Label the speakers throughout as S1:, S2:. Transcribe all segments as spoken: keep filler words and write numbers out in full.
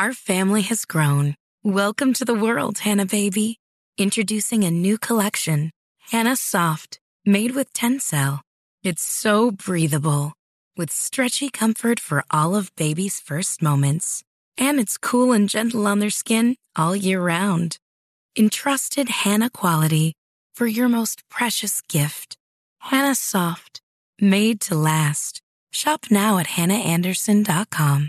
S1: Our family has grown. Welcome to the world, Hannah baby. Introducing a new collection, Hannah Soft, made with Tencel. It's so breathable, with stretchy comfort for all of baby's first moments. And it's cool and gentle on their skin all year round. Entrusted Hannah quality for your most precious gift. Hannah Soft, made to last. Shop now at hannah anderson dot com.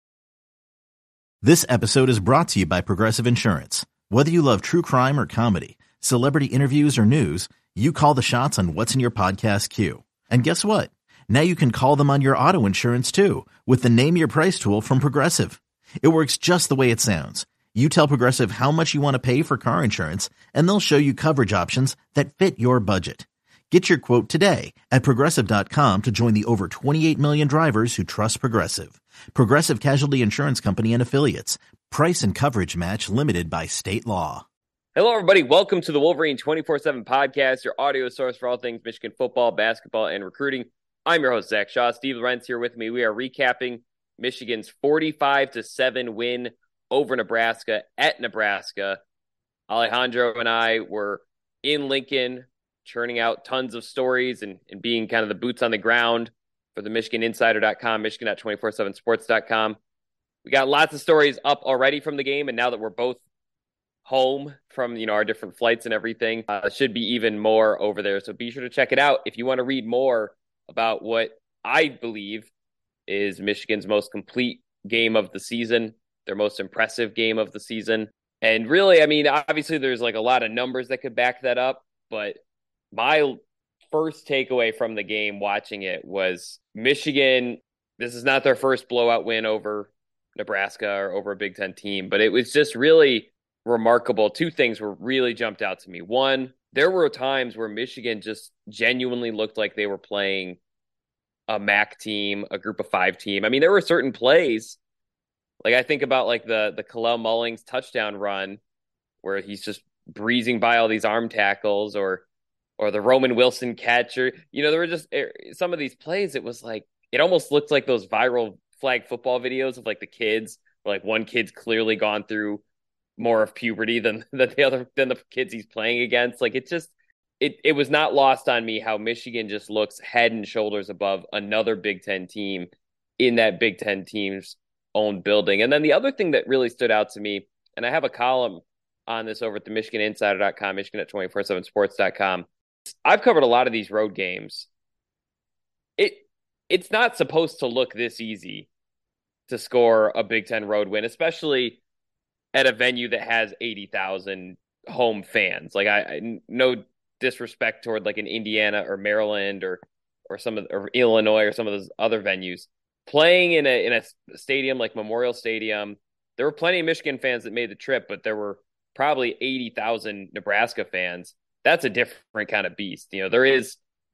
S2: This episode is brought to you by Progressive Insurance. Whether you love true crime or comedy, celebrity interviews or news, you call the shots on what's in your podcast queue. And guess what? Now you can call them on your auto insurance too with the Name Your Price tool from Progressive. It works just the way it sounds. You tell Progressive how much you want to pay for car insurance, and they'll show you coverage options that fit your budget. Get your quote today at progressive dot com to join the over twenty-eight million drivers who trust Progressive. Progressive Casualty Insurance Company and Affiliates. Price and coverage match limited by state law.
S3: Hello, everybody. Welcome to the Wolverine twenty-four seven podcast, your audio source for all things Michigan football, basketball, and recruiting. I'm your host, Zach Shaw. Steve Lorenz here with me. We are recapping Michigan's forty-five to seven win over Nebraska at Nebraska. Alejandro and I were in Lincoln, churning out tons of stories and, and being kind of the boots on the ground for the Michigan Insider dot com, Michigan dot two four seven sports dot com. We got lots of stories up already from the game, and now that we're both home from, you know, our different flights and everything, uh, should be even more over there. So be sure to check it out if you want to read more about what I believe is Michigan's most complete game of the season, their most impressive game of the season. And really, I mean, obviously there's like a lot of numbers that could back that up, but my first takeaway from the game watching it was Michigan, this is not their first blowout win over Nebraska or over a Big Ten team, but it was just really remarkable. Two things were really jumped out to me. One, there were times where Michigan just genuinely looked like they were playing a M A C team, a group of five team. I mean, there were certain plays, like I think about like the, the Kalel Mullings touchdown run where he's just breezing by all these arm tackles, or or the Roman Wilson catch, or, you know, there were just some of these plays. It was like, it almost looked like those viral flag football videos of like the kids, where like one kid's clearly gone through more of puberty than, than the other, than the kids he's playing against. Like it just, it, it was not lost on me how Michigan just looks head and shoulders above another Big Ten team in that Big Ten team's own building. And then the other thing that really stood out to me, and I have a column on this over at the Michigan Insider dot com, Michigan dot two four seven sports dot com. I've covered a lot of these road games. It it's not supposed to look this easy to score a Big Ten road win, especially at a venue that has eighty thousand home fans. Like I, I no disrespect toward like an Indiana or Maryland or or some of or Illinois or some of those other venues. Playing in a in a stadium like Memorial Stadium, there were plenty of Michigan fans that made the trip, but there were probably eighty thousand Nebraska fans. That's a different kind of beast. You know, there is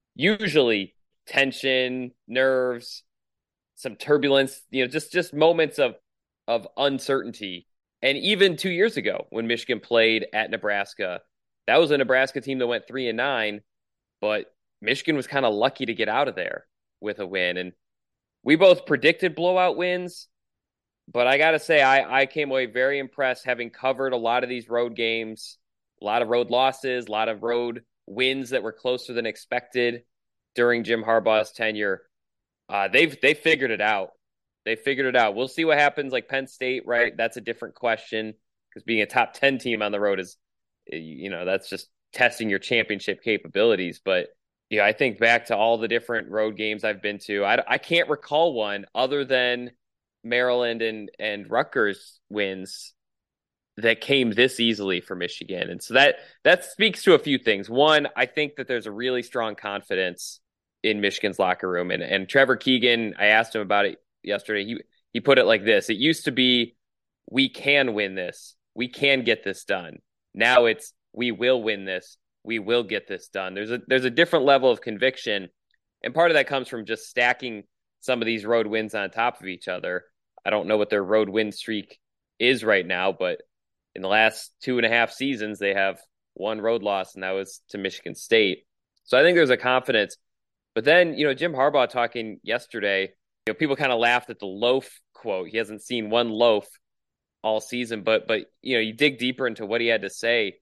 S3: usually tension, nerves, some turbulence, you know, just, just moments of, of uncertainty. And even two years ago when Michigan played at Nebraska, that was a Nebraska team that went three and nine, but Michigan was kind of lucky to get out of there with a win. And we both predicted blowout wins, but I got to say, I, I came away very impressed having covered a lot of these road games. A lot of road losses, a lot of road wins that were closer than expected during Jim Harbaugh's tenure. Uh, they've they figured it out. They figured it out. We'll see what happens. Like Penn State, right? That's a different question, because being a top ten team on the road is, you know, that's just testing your championship capabilities. But yeah, I think back to all the different road games I've been to. I, I can't recall one other than Maryland and and Rutgers wins that came this easily for Michigan. And so that that speaks to a few things. One, I think that there's a really strong confidence in Michigan's locker room. And and Trevor Keegan, I asked him about it yesterday. He he put it like this. It used to be, we can win this. We can get this done. Now it's, we will win this. We will get this done. There's a there's a different level of conviction. And part of that comes from just stacking some of these road wins on top of each other. I don't know what their road win streak is right now, but in the last two and a half seasons, they have one road loss, and that was to Michigan State. So I think there's a confidence. But then, you know, Jim Harbaugh talking yesterday, you know, people kind of laughed at the loaf quote. He hasn't seen one loaf all season. But but you know, you dig deeper into what he had to say.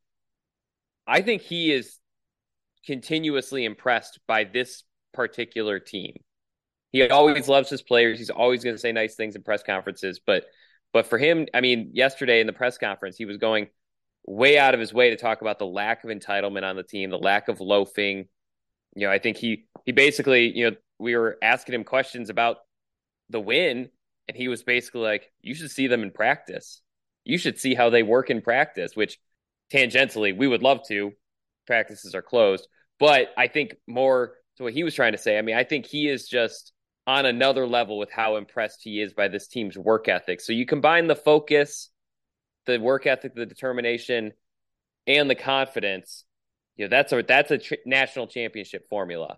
S3: I think he is continuously impressed by this particular team. He always loves his players. He's always going to say nice things in press conferences. But but for him, I mean, yesterday in the press conference, he was going way out of his way to talk about the lack of entitlement on the team, the lack of loafing. You know, I think he he basically, you know, we were asking him questions about the win, and he was basically like, you should see them in practice. You should see how they work in practice, which tangentially we would love to. Practices are closed. But I think more to what he was trying to say, I mean, I think he is just on another level with how impressed he is by this team's work ethic. So you combine the focus, the work ethic, the determination, and the confidence. You know, that's a that's a tr- national championship formula.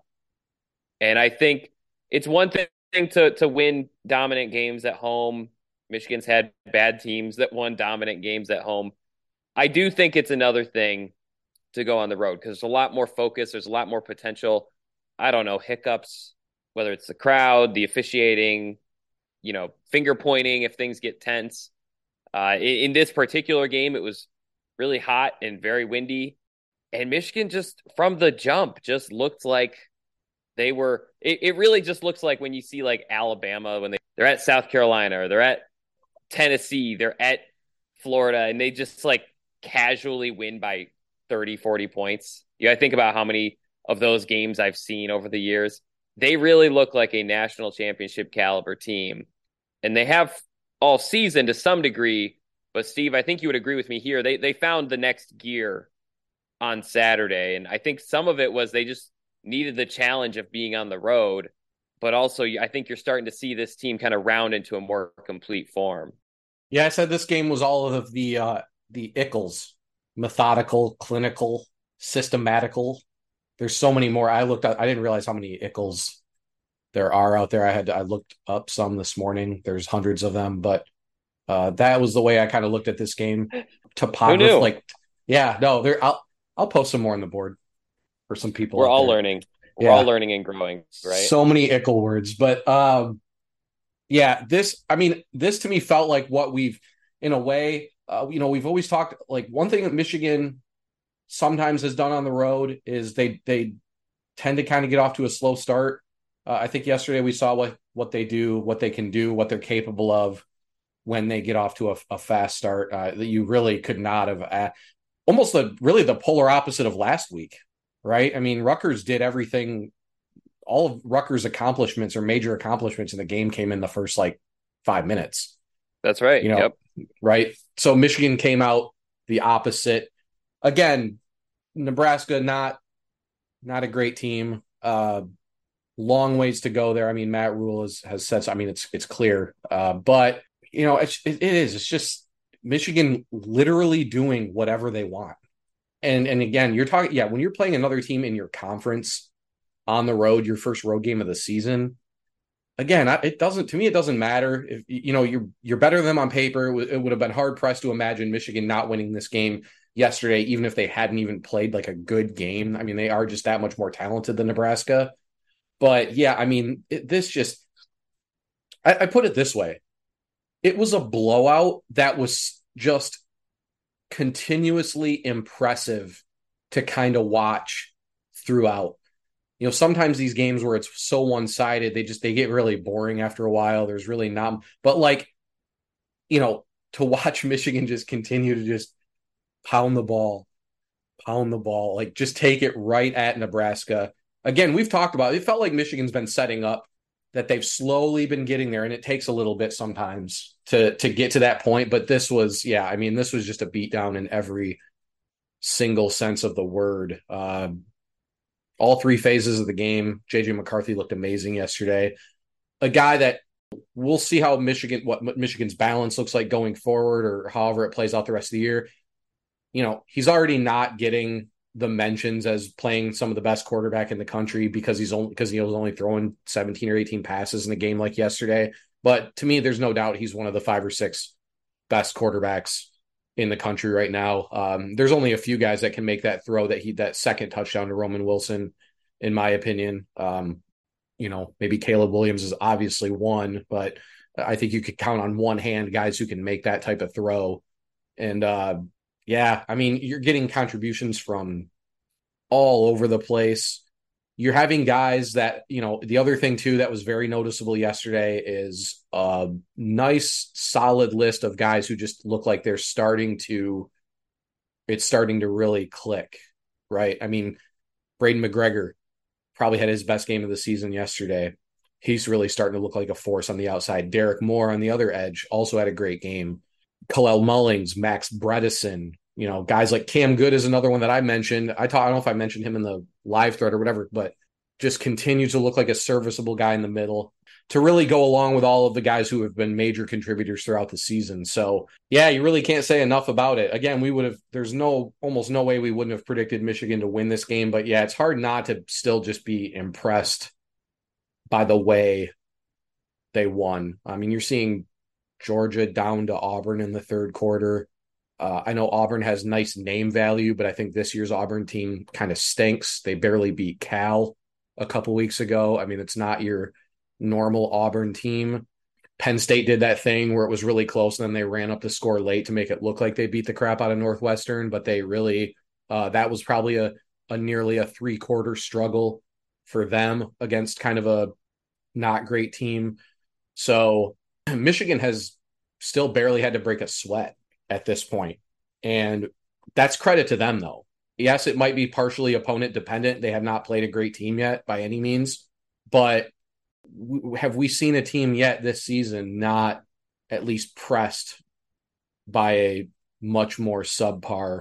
S3: And I think it's one thing to to win dominant games at home. Michigan's had bad teams that won dominant games at home. I do think it's another thing to go on the road because there's a lot more focus. There's a lot more potential. I don't know, hiccups, whether it's the crowd, the officiating, you know, finger pointing if things get tense. Uh, in, in this particular game, it was really hot and very windy. And Michigan just, from the jump, just looked like they were, it, it really just looks like when you see like Alabama, when they, they're at South Carolina or they're at Tennessee, they're at Florida, and they just like casually win by thirty, forty points. You gotta think about how many of those games I've seen over the years. They really look like a national championship caliber team. And they have all season to some degree. But Steve, I think you would agree with me here. They they found the next gear on Saturday. And I think some of it was they just needed the challenge of being on the road. But also, I think you're starting to see this team kind of round into a more complete form.
S4: Yeah, I said this game was all of the uh, the Ickles. Methodical, clinical, systematical. There's so many more. I looked at, I didn't realize how many Ickles there are out there. I had to, I looked up some this morning. There's hundreds of them, but uh, that was the way I kind of looked at this game. Topography, like, yeah, no, there. I'll I'll post some more on the board for some people.
S3: We're all
S4: there.
S3: learning. We're
S4: yeah.
S3: all learning and growing, right?
S4: So many Ickle words, but um, yeah, this. I mean, this to me felt like what we've, in a way. Uh, you know, we've always talked, like, one thing that Michigan sometimes has done on the road is they they tend to kind of get off to a slow start. Uh, I think yesterday we saw what what they do, what they can do, what they're capable of when they get off to a, a fast start. Uh, that you really could not have. Uh, almost the really the polar opposite of last week, right? I mean, Rutgers did everything. All of Rutgers' accomplishments or major accomplishments in the game came in the first like five minutes.
S3: That's right.
S4: You know,
S3: yep.
S4: Right. So Michigan came out the opposite. Again, Nebraska, not not a great team. Uh, long ways to go there. I mean, Matt Rhule has, has said, I mean, it's it's clear. Uh, but, you know, it's, it, it is. It's just Michigan literally doing whatever they want. And, and again, you're talking, yeah, when you're playing another team in your conference on the road, your first road game of the season, again, it doesn't, to me, it doesn't matter if, you know, you're, you're better than them on paper. It would have been hard pressed to imagine Michigan not winning this game yesterday, even if they hadn't even played like a good game. I mean, they are just that much more talented than Nebraska. But yeah, I mean, it, this just, I, I put it this way. It was a blowout that was just continuously impressive to kind of watch throughout. You know, sometimes these games where it's so one-sided, they just, they get really boring after a while. There's really not, but like, you know, to watch Michigan just continue to just pound the ball, pound the ball, like just take it right at Nebraska. Again, we've talked about it. It felt like Michigan's been setting up, that they've slowly been getting there, and it takes a little bit sometimes to to get to that point. But this was, yeah, I mean, this was just a beatdown in every single sense of the word. Um, all three phases of the game. J J McCarthy looked amazing yesterday. A guy that we'll see how Michigan, what Michigan's balance looks like going forward, or however it plays out the rest of the year. You know, he's already not getting the mentions as playing some of the best quarterback in the country because he's only because he was only throwing seventeen or eighteen passes in a game like yesterday. But to me, there's no doubt he's one of the five or six best quarterbacks in the country right now. Um, there's only a few guys that can make that throw that he that second touchdown to Roman Wilson, in my opinion. Um, you know, maybe Caleb Williams is obviously one, but I think you could count on one hand guys who can make that type of throw. And uh, yeah, I mean, you're getting contributions from all over the place. You're having guys that, you know, the other thing too that was very noticeable yesterday is a nice, solid list of guys who just look like they're starting to, it's starting to really click, right? I mean, Braden McGregor probably had his best game of the season yesterday. He's really starting to look like a force on the outside. Derek Moore on the other edge also had a great game. Kalel Mullings, Max Bredesen, you know, guys like Cam Good is another one that I mentioned. I, talk, I don't know if I mentioned him in the live thread or whatever, but just continue to look like a serviceable guy in the middle to really go along with all of the guys who have been major contributors throughout the season. So, yeah, you really can't say enough about it. Again, we would have, there's no, almost no way we wouldn't have predicted Michigan to win this game. But yeah, it's hard not to still just be impressed by the way they won. I mean, you're seeing Georgia down to Auburn in the third quarter. Uh, I know Auburn has nice name value, but I think this year's Auburn team kind of stinks. They barely beat Cal a couple weeks ago. I mean, it's not your normal Auburn team. Penn State did that thing where it was really close, and then they ran up the score late to make it look like they beat the crap out of Northwestern, but they really, uh, that was probably a, a nearly a three-quarter struggle for them against kind of a not great team. So Michigan has still barely had to break a sweat at this point. And that's credit to them, though. Yes, it might be partially opponent dependent. They have not played a great team yet by any means, but have we seen a team yet this season not at least pressed by a much more subpar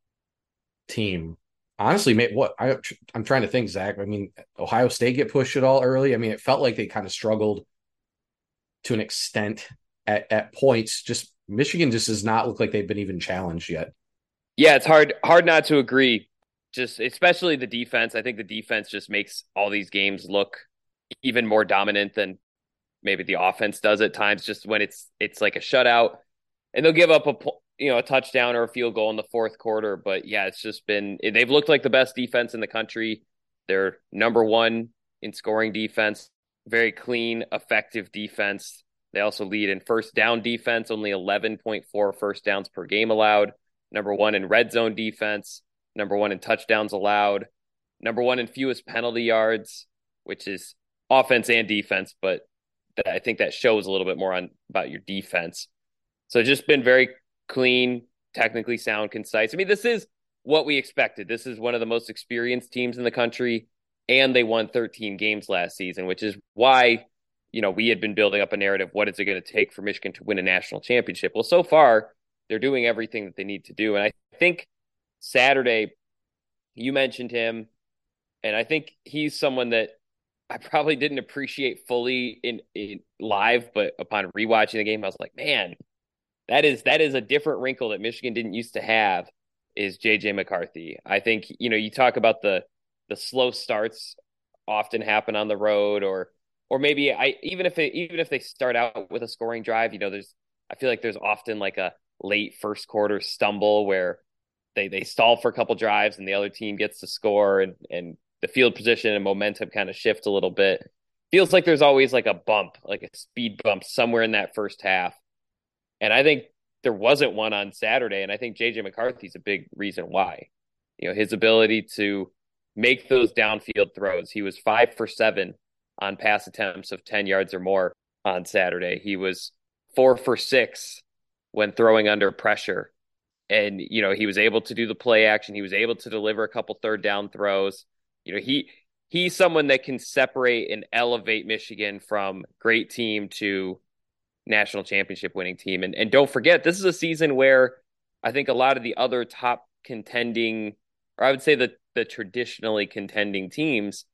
S4: team? Honestly, mate, what I, I'm trying to think, Zach. I mean, Ohio State get pushed at all early? I mean, it felt like they kind of struggled to an extent at, at points. Just Michigan just does not look like they've been even challenged yet.
S3: Yeah, it's hard hard not to agree. Just especially the defense. I think the defense just makes all these games look even more dominant than maybe the offense does at times. Just when it's it's like a shutout, and they'll give up a you know a touchdown or a field goal in the fourth quarter. But yeah, it's just been they've looked like the best defense in the country. They're number one in scoring defense. Very clean, effective defense. They also lead in first down defense, only eleven point four first downs per game allowed. Number one in red zone defense. Number one in touchdowns allowed. Number one in fewest penalty yards, which is offense and defense, but I think that shows a little bit more on about your defense. So just been very clean, technically sound, concise. I mean, this is what we expected. This is one of the most experienced teams in the country, and they won thirteen games last season, which is why, you know, we had been building up a narrative. What is it going to take for Michigan to win a national championship? Well, so far, they're doing everything that they need to do. And I think Saturday, you mentioned him, and I think he's someone that I probably didn't appreciate fully in, in live, but upon rewatching the game, I was like, man, that is that is a different wrinkle that Michigan didn't used to have, is J J McCarthy. I think, you know, you talk about the the slow starts often happen on the road, or or maybe I even if it, even if they start out with a scoring drive, you know, there's I feel like there's often like a late first quarter stumble where they they stall for a couple drives and the other team gets to score, and and the field position and momentum kind of shift a little bit. Feels like there's always like a bump, like a speed bump somewhere in that first half. And I think there wasn't one on Saturday. And I think J J McCarthy's a big reason why. You know, his ability to make those downfield throws. He was five for seven on pass attempts of ten yards or more on Saturday. He was four for six when throwing under pressure. And, you know, he was able to do the play action. He was able to deliver a couple third down throws. You know, he he's someone that can separate and elevate Michigan from great team to national championship winning team. And and don't forget, this is a season where I think a lot of the other top contending, or I would say that the traditionally contending teams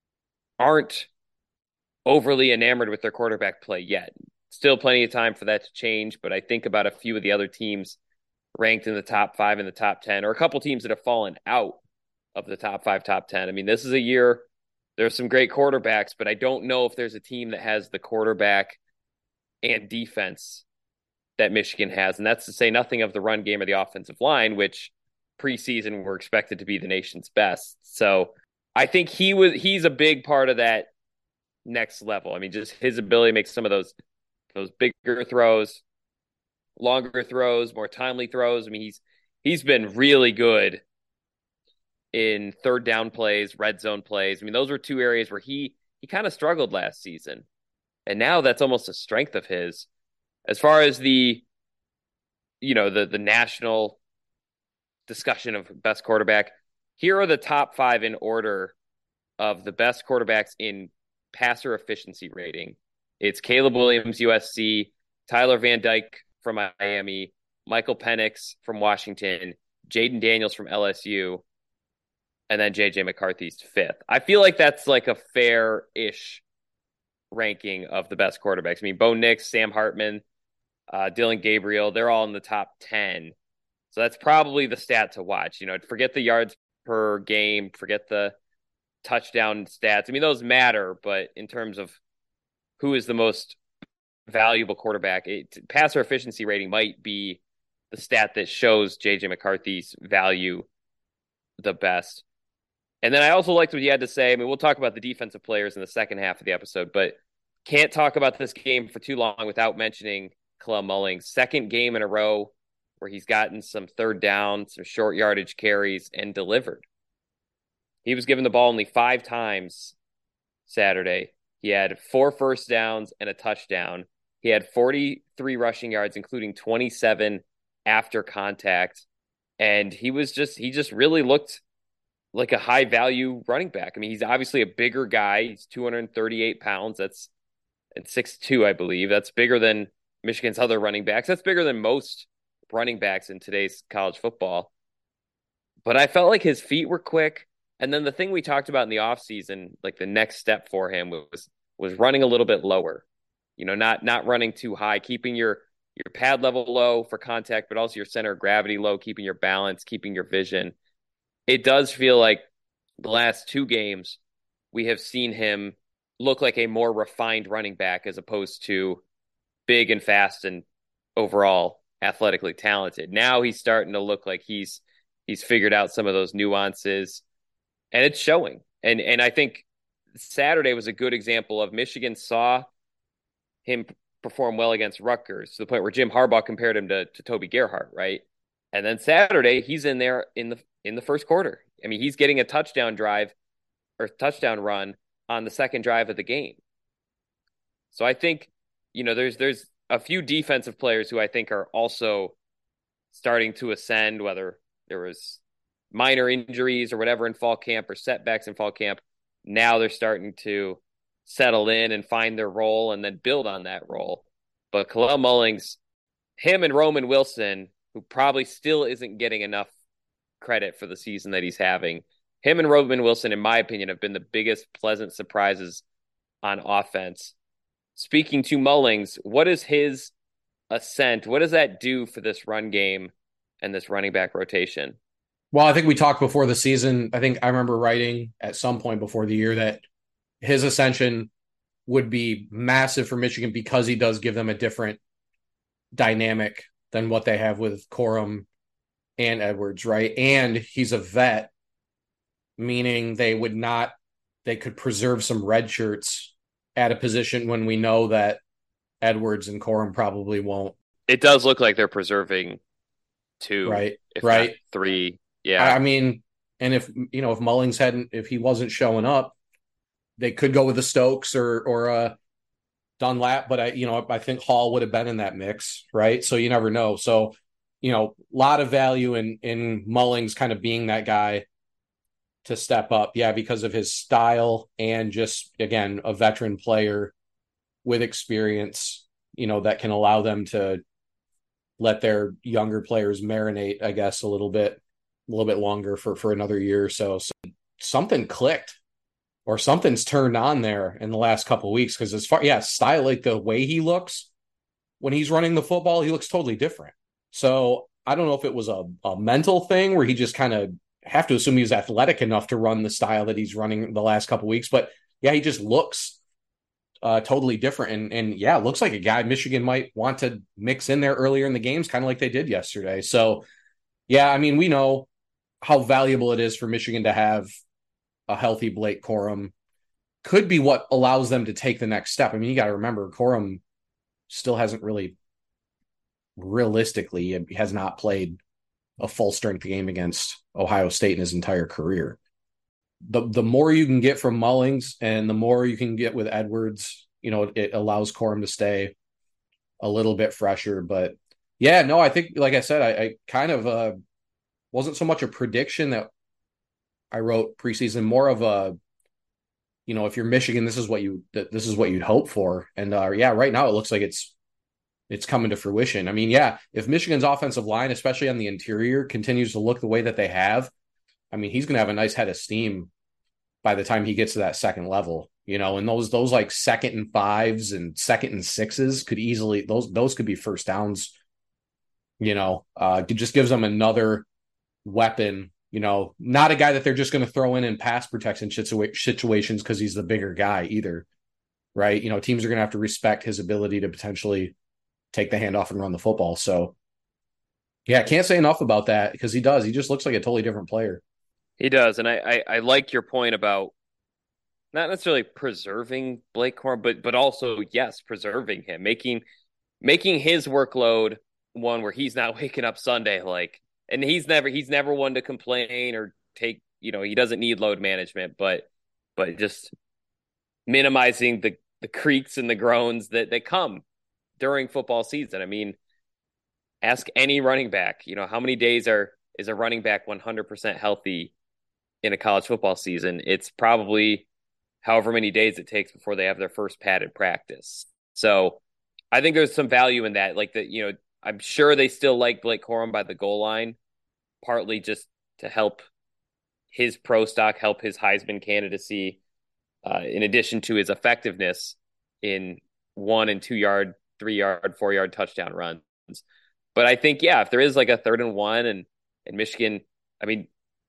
S3: aren't overly enamored with their quarterback play yet. Still plenty of time for that to change, but I think about a few of the other teams ranked in the top five, in the top ten, or a couple teams that have fallen out of the top five, top ten. I mean, this is a year, there's some great quarterbacks, but I don't know if there's a team that has the quarterback and defense that Michigan has. And that's to say nothing of the run game or the offensive line, which preseason were expected to be the nation's best. So I think he was, he's a big part of that next level. I mean, just his ability to make some of those those bigger throws, longer throws, more timely throws. I mean, he's he's been really good in third down plays, red zone plays. I mean, those were two areas where he he kind of struggled last season. And now that's almost a strength of his. As far as the, you know, the the national discussion of best quarterback, here are the top five in order of the best quarterbacks in passer efficiency rating. It's Caleb Williams, U S C, Tyler Van Dyke from Miami, Michael Penix from Washington, Jaden Daniels from L S U, and then J J McCarthy's fifth. I feel like that's like a fair-ish ranking of the best quarterbacks. I mean, Bo Nix, Sam Hartman, uh, Dylan Gabriel, they're all in the top ten. So that's probably the stat to watch. You know, forget the yards per game, forget the touchdown stats. I mean, those matter, but in terms of who is the most valuable quarterback, it, passer efficiency rating might be the stat that shows J J McCarthy's value the best. And then I also liked what he had to say. I mean, we'll talk about the defensive players in the second half of the episode, but can't talk about this game for too long without mentioning Kalel Mullings. Second game in a row where he's gotten some third down, some short yardage carries, and delivered. He was given the ball only five times Saturday. He had four first downs and a touchdown. He had forty-three rushing yards, including twenty-seven after contact. And he was just, he just really looked like a high value running back. I mean, he's obviously a bigger guy. He's two hundred thirty-eight pounds. That's and six two, I believe. That's bigger than Michigan's other running backs. That's bigger than most running backs in today's college football. But I felt like his feet were quick. And then the thing we talked about in the offseason, like the next step for him was was running a little bit lower. You know, not not running too high, keeping your your pad level low for contact, but also your center of gravity low, keeping your balance, keeping your vision. It does feel like the last two games we have seen him look like a more refined running back as opposed to big and fast and overall athletically talented. Now he's starting to look like he's he's figured out some of those nuances, and it's showing. And and I think Saturday was a good example of Michigan saw him perform well against Rutgers to the point where Jim Harbaugh compared him to, to Toby Gerhart, right? And then Saturday, he's in there in the in the first quarter. I mean, he's getting a touchdown drive or touchdown run on the second drive of the game. So I think, you know, there's there's a few defensive players who I think are also starting to ascend, whether there was minor injuries or whatever in fall camp or setbacks in fall camp. Now they're starting to settle in and find their role and then build on that role. But Kalel Mullings, him and Roman Wilson, who probably still isn't getting enough credit for the season that he's having, him and Roman Wilson, in my opinion, have been the biggest pleasant surprises on offense. Speaking to Mullings, what is his ascent? What does that do for this run game and this running back rotation?
S4: Well, I think we talked before the season. I think I remember writing at some point before the year that his ascension would be massive for Michigan because he does give them a different dynamic than what they have with Corum and Edwards, right? And he's a vet, meaning they would not, they could preserve some red shirts at a position when we know that Edwards and Corum probably won't.
S3: It does look like they're preserving two,
S4: right?
S3: If
S4: right.
S3: Not three. Yeah.
S4: I mean, and if, you know, if Mullings hadn't, if he wasn't showing up, they could go with the Stokes or, or uh Dunlap, but I, you know, I think Hall would have been in that mix, right? So you never know. So, you know, a lot of value in, in Mullings kind of being that guy to step up. Yeah. Because of his style and just, again, a veteran player with experience, you know, that can allow them to let their younger players marinate, I guess, a little bit, a little bit longer for, for another year or so. So something clicked or something's turned on there in the last couple of weeks. Cause as far, yeah, style, like the way he looks when he's running the football, he looks totally different. So I don't know if it was a, a mental thing where he just kind of have to assume he was athletic enough to run the style that he's running the last couple of weeks, but yeah, he just looks uh, totally different. And, and yeah, looks like a guy Michigan might want to mix in there earlier in the games, kind of like they did yesterday. So yeah, I mean, we know how valuable it is for Michigan to have a healthy Blake Corum. Could be what allows them to take the next step. I mean, you got to remember Corum still hasn't really, realistically, he has not played a full strength game against Ohio State in his entire career. The the more you can get from Mullings and the more you can get with Edwards, you know, it allows Corum to stay a little bit fresher. But yeah, no, I think, like I said, I, I kind of uh, wasn't so much a prediction that I wrote preseason, more of a, you know, if you're Michigan, this is what you this is what you'd hope for. And uh, yeah, right now it looks like it's it's coming to fruition. I mean, yeah, if Michigan's offensive line, especially on the interior, continues to look the way that they have, I mean, he's going to have a nice head of steam by the time he gets to that second level, you know, and those, those like second and fives and second and sixes could easily, those, those could be first downs, you know, uh, it just gives them another weapon, you know, not a guy that they're just going to throw in in pass protection situa- situations because he's the bigger guy either. Right. You know, teams are going to have to respect his ability to potentially take the handoff and run the football. So yeah, I can't say enough about that because he does. He just looks like a totally different player.
S3: He does, and I, I, I like your point about not necessarily preserving Blake Corum, but but also, yes, preserving him, making making his workload one where he's not waking up Sunday like, and he's never he's never one to complain or take, you know, he doesn't need load management, but but just minimizing the the creaks and the groans that that come during football season. I mean, ask any running back, you know, how many days are is a running back one hundred percent healthy in a college football season? It's probably however many days it takes before they have their first padded practice. So I think there's some value in that. Like that, you know, I'm sure they still like Blake Corum by the goal line, partly just to help his pro stock, help his Heisman candidacy, uh, in addition to his effectiveness in one and two yard, three yard, four yard touchdown runs. But I think, yeah, if there is like a third and one and, and Michigan, I mean,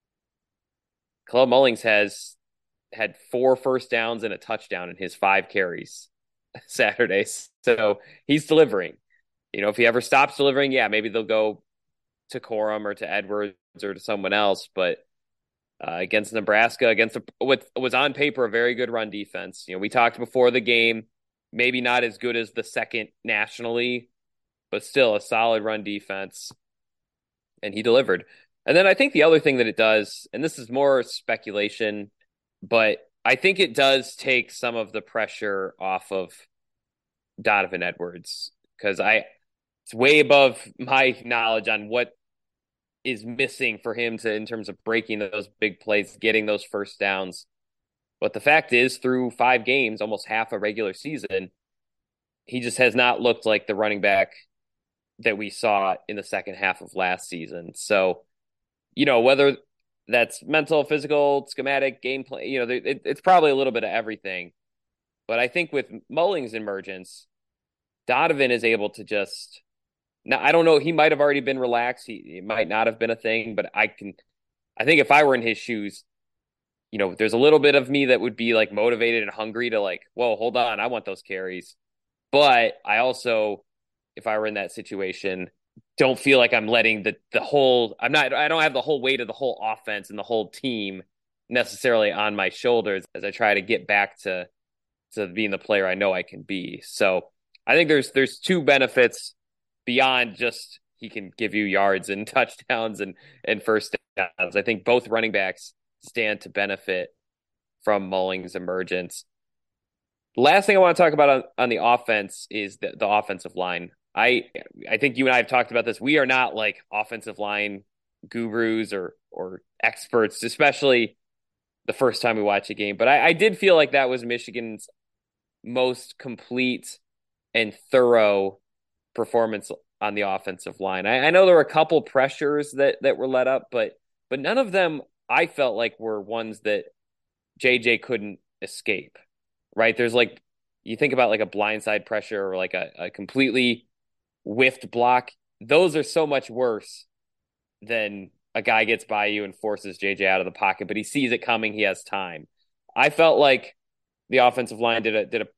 S3: Kaleb Mullings has had four first downs and a touchdown in his five carries Saturdays. So he's delivering. You know, if he ever stops delivering, yeah, maybe they'll go to Corum or to Edwards or to someone else. But uh, against Nebraska, against a, what was on paper a very good run defense. You know, we talked before the game, maybe not as good as the second nationally, but still a solid run defense. And he delivered. And then I think the other thing that it does, and this is more speculation, but I think it does take some of the pressure off of Donovan Edwards, because I it's way above my knowledge on what is missing for him to in terms of breaking those big plays, getting those first downs. But the fact is, through five games, almost half a regular season, he just has not looked like the running back that we saw in the second half of last season. So, you know, whether that's mental, physical, schematic, gameplay, you know, it, it's probably a little bit of everything. But I think with Mullings' emergence, Donovan is able to just, now I don't know, he might have already been relaxed. He, it might not have been a thing, but I can, I think if I were in his shoes, you know, there's a little bit of me that would be like motivated and hungry to like, whoa, hold on, I want those carries. But I also, if I were in that situation, don't feel like I'm letting the the whole I'm not I don't have the whole weight of the whole offense and the whole team necessarily on my shoulders as I try to get back to to being the player I know I can be. So I think there's there's two benefits beyond just he can give you yards and touchdowns and and first downs. I think both running backs stand to benefit from Mullings' emergence. The last thing I want to talk about on, on the offense is the, the offensive line. I I think you and I have talked about this. We are not like offensive line gurus or or experts, especially the first time we watch a game. But I, I did feel like that was Michigan's most complete and thorough performance on the offensive line. I, I know there were a couple pressures that that were let up, but but none of them I felt like were ones that J J couldn't escape. Right? There's like, you think about like a blindside pressure or like a, a completely whiffed block. Those are so much worse than a guy gets by you and forces J J out of the pocket, but he sees it coming. He has time. I felt like the offensive line did a, did a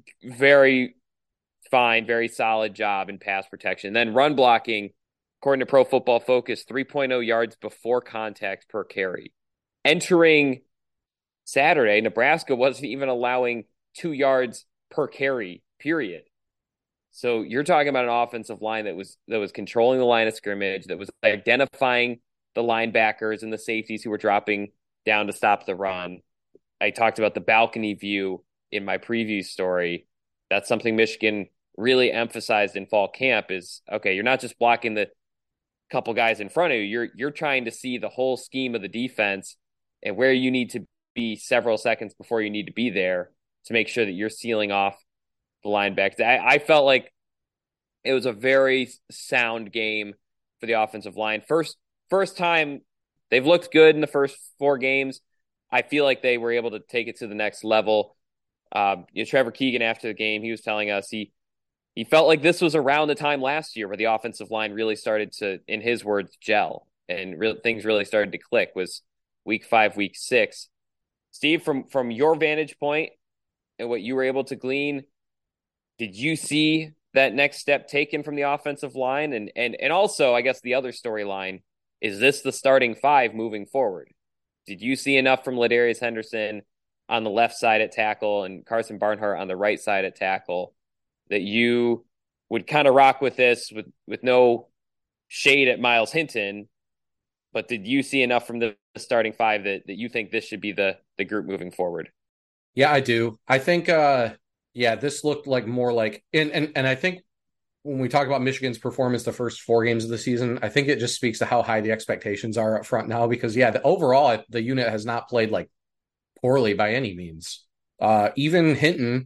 S3: very fine, very solid job in pass protection. Then run blocking, according to Pro Football Focus, three point oh yards before contact per carry. Entering Saturday, Nebraska wasn't even allowing two yards per carry, period. So you're talking about an offensive line that was that was controlling the line of scrimmage, that was identifying the linebackers and the safeties who were dropping down to stop the run. I talked about the balcony view in my preview story. That's something Michigan really emphasized in fall camp is, okay, you're not just blocking the couple guys in front of you. You're you're trying to see the whole scheme of the defense and where you need to be several seconds before you need to be there to make sure that you're sealing off the linebackers. I, I felt like it was a very sound game for the offensive line. First first time they've looked good in the first four games. I feel like they were able to take it to the next level. Um, you know, Trevor Keegan after the game, he was telling us he he felt like this was around the time last year where the offensive line really started to, in his words, gel and re- things really started to click. Was week five, week six. Steve, from from your vantage point and what you were able to glean, did you see that next step taken from the offensive line? And and and also, I guess the other storyline is this the starting five moving forward? Did you see enough from Ladarius Henderson on the left side at tackle and Carson Barnhart on the right side at tackle that you would kind of rock with this with, with no shade at Miles Hinton? But did you see enough from the starting five that, that you think this should be the, the group moving forward?
S4: Yeah, I do. I think, uh, yeah, this looked like more like, and, and, and I think when we talk about Michigan's performance the first four games of the season, I think it just speaks to how high the expectations are up front now, because yeah, the overall, the unit has not played like poorly by any means. Uh, even Hinton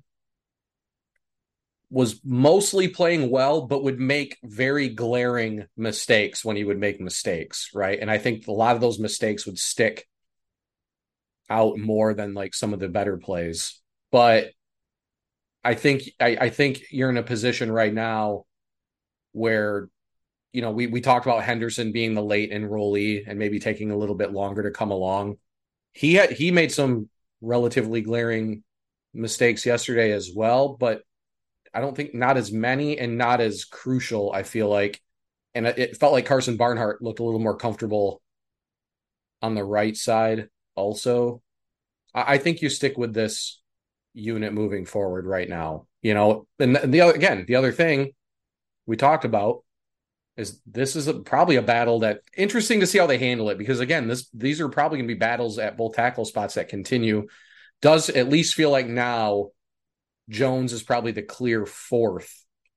S4: was mostly playing well, but would make very glaring mistakes when he would make mistakes, right? And I think a lot of those mistakes would stick out more than like some of the better plays. But I think I, I think you're in a position right now where, you know, we we talked about Henderson being the late enrollee and maybe taking a little bit longer to come along. He had he made some relatively glaring mistakes yesterday as well, but I don't think not as many and not as crucial, I feel like. And it felt like Carson Barnhart looked a little more comfortable on the right side also. I think you stick with this unit moving forward right now, you know, and the other, again, the other thing we talked about is this is a, probably a battle that interesting to see how they handle it, because again, this, these are probably going to be battles at both tackle spots that continue. Does at least feel like now Jones is probably the clear fourth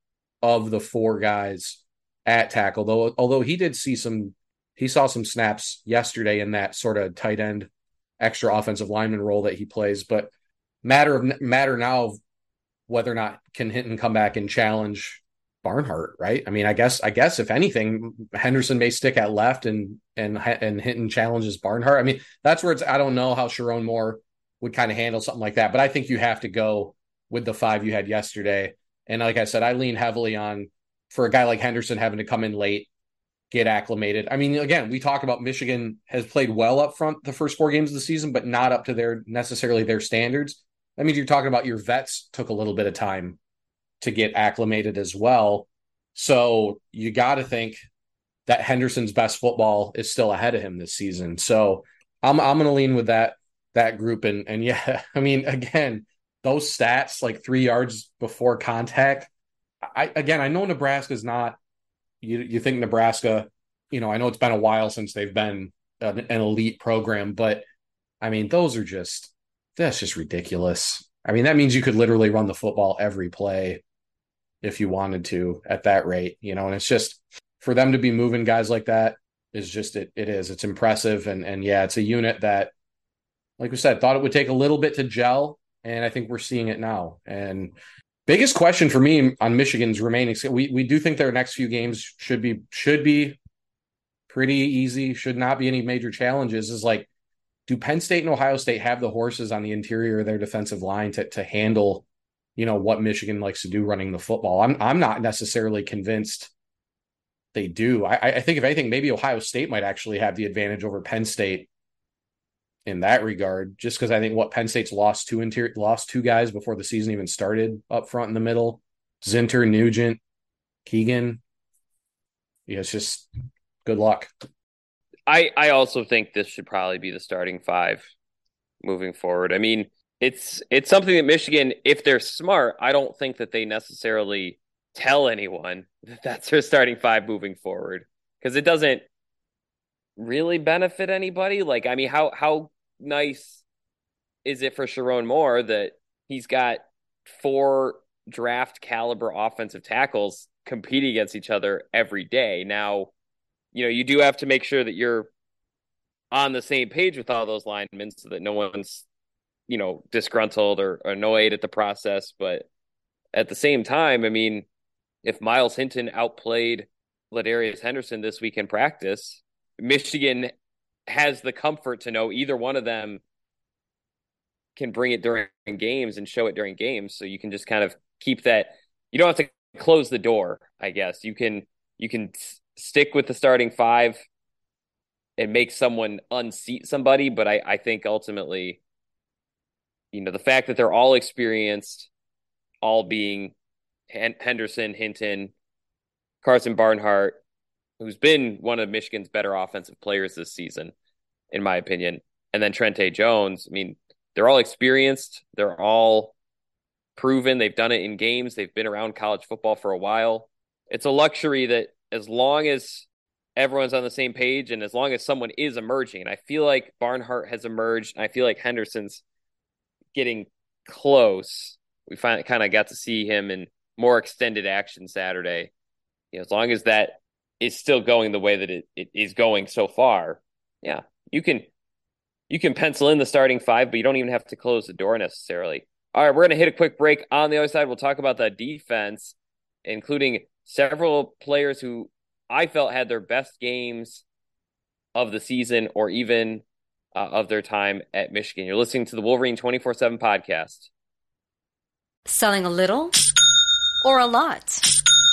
S4: of the four guys at tackle, though, although he did see some, he saw some snaps yesterday in that sort of tight end extra offensive lineman role that he plays, but matter of matter now of whether or not can Hinton come back and challenge Barnhart, right? I mean, I guess I guess if anything, Henderson may stick at left and and and Hinton challenges Barnhart. I mean, that's where it's. I don't know how Sharon Moore would kind of handle something like that, but I think you have to go with the five you had yesterday. And like I said, I lean heavily on for a guy like Henderson having to come in late, get acclimated. I mean, again, we talk about Michigan has played well up front the first four games of the season, but not up to their necessarily their standards. That means you're talking about your vets took a little bit of time to get acclimated as well. So you got to think that Henderson's best football is still ahead of him this season. So I'm I'm going to lean with that that group. And and yeah, I mean, again, those stats like three yards before contact. I again, I know Nebraska's not. You you think Nebraska, you know, I know it's been a while since they've been an, an elite program, but I mean, those are just, that's just ridiculous. I mean, that means you could literally run the football every play if you wanted to at that rate, you know, and it's just for them to be moving guys like that is just, it, it is, it's impressive. And, and yeah, it's a unit that, like we said, thought it would take a little bit to gel. And I think we're seeing it now. And biggest question for me on Michigan's remaining, we we do think their next few games should be should be pretty easy, should not be any major challenges, is like, do Penn State and Ohio State have the horses on the interior of their defensive line to to handle, you know, what Michigan likes to do running the football? I'm I'm not necessarily convinced they do. I, I think if anything, maybe Ohio State might actually have the advantage over Penn State in that regard, just because I think what Penn State's lost two interior lost two guys before the season even started up front in the middle. Zinter, Nugent, Keegan. Yeah, it's just good luck.
S3: I, I also think this should probably be the starting five moving forward. I mean, it's it's something that Michigan, if they're smart, I don't think that they necessarily tell anyone that that's her starting five moving forward, because it doesn't really benefit anybody. Like, I mean, how how nice is it for Sharon Moore that he's got four draft caliber offensive tackles competing against each other every day? Now, you know, you do have to make sure that you're on the same page with all those linemen so that no one's, you know, disgruntled or, or annoyed at the process. But at the same time, I mean, if Myles Hinton outplayed Ladarius Henderson this week in practice, Michigan has the comfort to know either one of them can bring it during games and show it during games. So you can just kind of keep that. You don't have to close the door, I guess. You can you can stick with the starting five and make someone unseat somebody. But I, I think ultimately, you know, the fact that they're all experienced, all being Henderson, Hinton, Carson Barnhart, who's been one of Michigan's better offensive players this season, in my opinion, and then Trente Jones. I mean, they're all experienced. They're all proven. They've done it in games. They've been around college football for a while. It's a luxury that as long as everyone's on the same page and as long as someone is emerging, and I feel like Barnhart has emerged, and I feel like Henderson's getting close. We finally kind of got to see him in more extended action Saturday. You know, as long as that is still going the way that it, it is going so far, yeah, you can you can pencil in the starting five, but you don't even have to close the door necessarily. All right, we're going to hit a quick break. On the other side, we'll talk about the defense, including several players who I felt had their best games of the season or even uh, of their time at Michigan. You're listening to the Wolverine twenty-four seven podcast.
S5: Selling a little or a lot?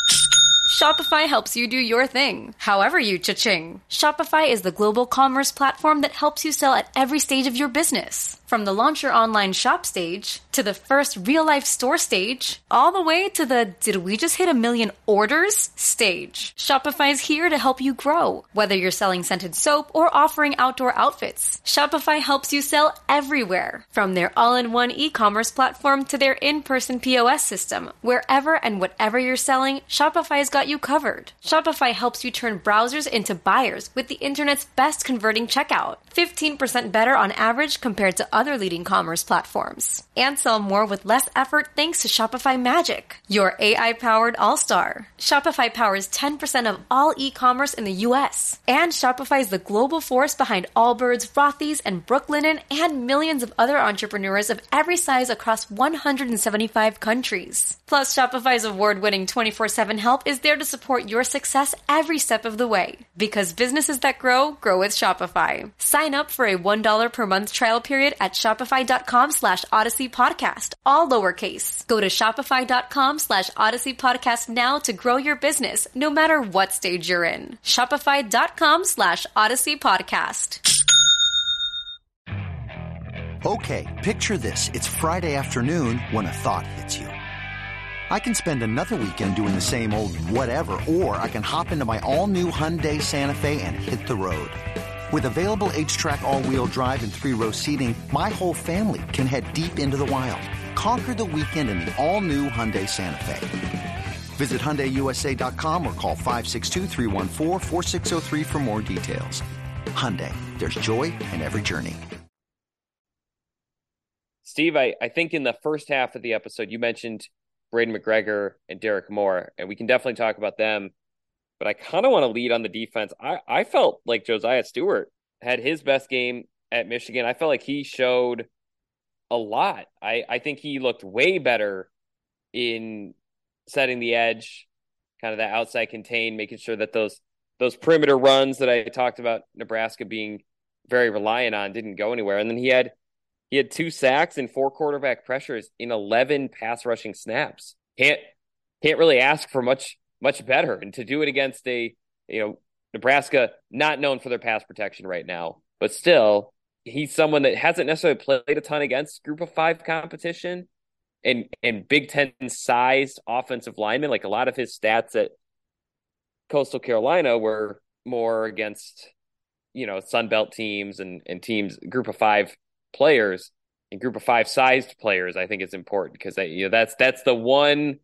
S5: Shopify helps you do your thing, however you cha-ching. Shopify is the global commerce platform that helps you sell at every stage of your business. From the launch your online shop stage, to the first real-life store stage, all the way to the did we just hit a million orders stage. Shopify is here to help you grow. Whether you're selling scented soap or offering outdoor outfits, Shopify helps you sell everywhere. From their all-in-one e-commerce platform to their in-person P O S system, wherever and whatever you're selling, Shopify's got you covered. Shopify helps you turn browsers into buyers with the internet's best converting checkout. fifteen percent better on average compared to other leading commerce platforms. And sell more with less effort thanks to Shopify Magic, your A I-powered all-star. Shopify powers ten percent of all e-commerce in the U S. And Shopify is the global force behind Allbirds, Rothy's, and Brooklinen, and millions of other entrepreneurs of every size across one hundred seventy-five countries. Plus, Shopify's award-winning twenty-four seven help is there to support your success every step of the way. Because businesses that grow, grow with Shopify. Sign up for a one dollar per month trial period at shopify.com slash Odyssey Podcast, all lowercase. Go to shopify.com slash Odyssey Podcast now to grow your business, no matter what stage you're in. Shopify.com slash Odyssey Podcast.
S6: Okay, picture this. It's Friday afternoon when a thought hits you. I can spend another weekend doing the same old whatever, or I can hop into my all-new Hyundai Santa Fe and hit the road. With available H-Track all-wheel drive and three-row seating, my whole family can head deep into the wild. Conquer the weekend in the all-new Hyundai Santa Fe. Visit Hyundai U S A dot com or call five six two, three one four, four six zero three for more details. Hyundai, there's joy in every journey.
S3: Steve, I, I think in the first half of the episode, you mentioned Braden McGregor and Derek Moore, and we can definitely talk about them. But I kind of want to lead on the defense. I, I felt like Josiah Stewart had his best game at Michigan. I felt like he showed a lot. I, I think he looked way better in setting the edge, kind of that outside contain, making sure that those those perimeter runs that I talked about Nebraska being very reliant on didn't go anywhere. And then he had he had two sacks and four quarterback pressures in eleven pass rushing snaps. Can't can't really ask for much much better. And to do it against a, you know, Nebraska, not known for their pass protection right now, but still, he's someone that hasn't necessarily played a ton against group of five competition and, and Big Ten sized offensive linemen. Like a lot of his stats at Coastal Carolina were more against, you know, Sun Belt teams and, and teams, group of five players and group of five sized players. I think it's important because, you know, that's, that's the one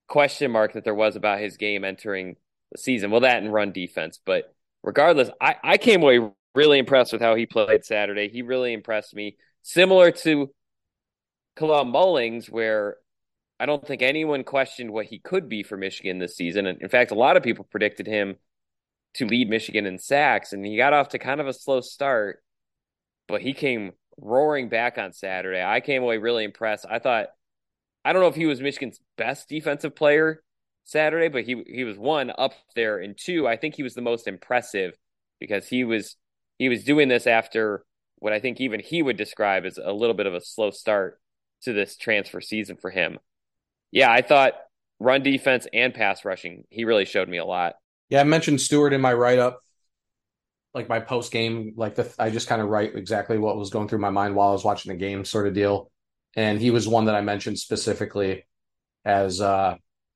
S3: question mark that there was about his game entering the season. Well, that and run defense. But regardless, I, I came away really impressed with how he played Saturday. He really impressed me. Similar to Kalal Mullings, where I don't think anyone questioned what he could be for Michigan this season. And in fact, a lot of people predicted him to lead Michigan in sacks, and he got off to kind of a slow start, but he came roaring back on Saturday. I came away really impressed. I thought, I don't know if he was Michigan's best defensive player Saturday, but he he was one up there, and two, I think he was the most impressive because he was he was doing this after what I think even he would describe as a little bit of a slow start to this transfer season for him. Yeah, I thought run defense and pass rushing, he really showed me a lot.
S4: Yeah, I mentioned Stewart in my write-up, like my post-game, like the, I just kind of write exactly what was going through my mind while I was watching the game sort of deal. And he was one that I mentioned specifically as uh,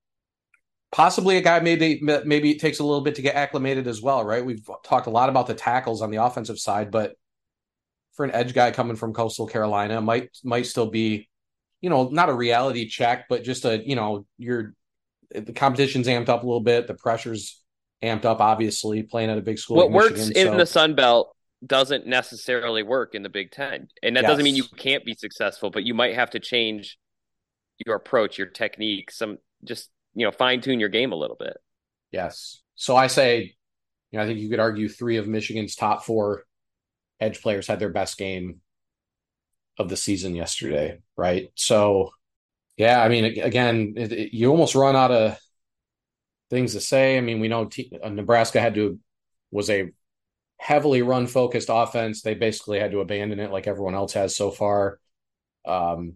S4: possibly a guy maybe maybe it takes a little bit to get acclimated as well, right? We've talked a lot about the tackles on the offensive side, but for an edge guy coming from Coastal Carolina, might might still be, you know, not a reality check, but just a, you know, you're the competition's amped up a little bit, the pressure's amped up, obviously, playing at a big school.
S3: What
S4: like
S3: works
S4: Michigan,
S3: in
S4: so.
S3: the Sun Belt doesn't necessarily work in the Big Ten. And that
S4: Yes.
S3: doesn't mean you can't be successful, but you might have to change your approach, your technique, some just, you know, fine tune your game a little bit.
S4: Yes. So I say, you know, I think you could argue three of Michigan's top four edge players had their best game of the season yesterday, right? So, yeah, I mean, again, it, it, you almost run out of things to say. I mean, we know T- Nebraska had to was a heavily run focused offense. They basically had to abandon it like everyone else has so far. Um,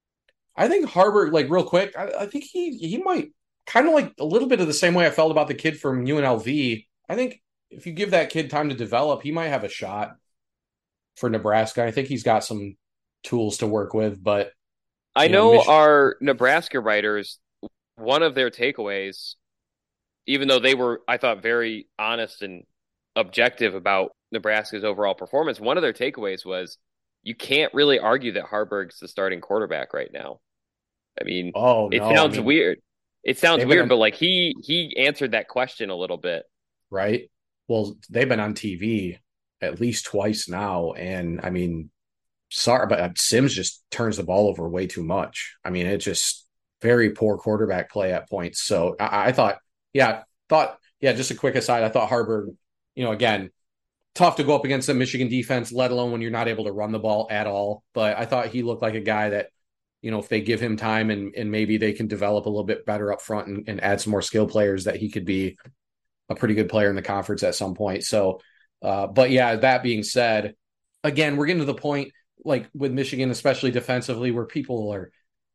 S4: I think Haarberg, like real quick, I, I think he he might kind of like a little bit of the same way I felt about the kid from U N L V. I think if you give that kid time to develop, he might have a shot for Nebraska. I think he's got some tools to work with, but
S3: I
S4: know,
S3: know
S4: Mich-
S3: our Nebraska writers, one of their takeaways, even though they were, I thought, very honest and objective about Nebraska's overall performance, one of their takeaways was you can't really argue that Haarberg's the starting quarterback right now. I mean,
S4: oh,
S3: it
S4: no,
S3: sounds
S4: I mean,
S3: weird. It sounds weird,
S4: been,
S3: but like he he answered that question a little bit.
S4: Right. Well, they've been on T V at least twice now. And I mean, sorry, but Sims just turns the ball over way too much. I mean, it's just very poor quarterback play at points. So I, I thought, yeah, thought, yeah, just a quick aside. I thought Haarberg, you know, again, tough to go up against the Michigan defense, let alone when you're not able to run the ball at all. But I thought he looked like a guy that, you know, if they give him time and, and maybe they can develop a little bit better up front and, and add some more skill players, that he could be a pretty good player in the conference at some point. So, uh, but yeah, that being said, again, we're getting to the point, like with Michigan, especially defensively, where people are,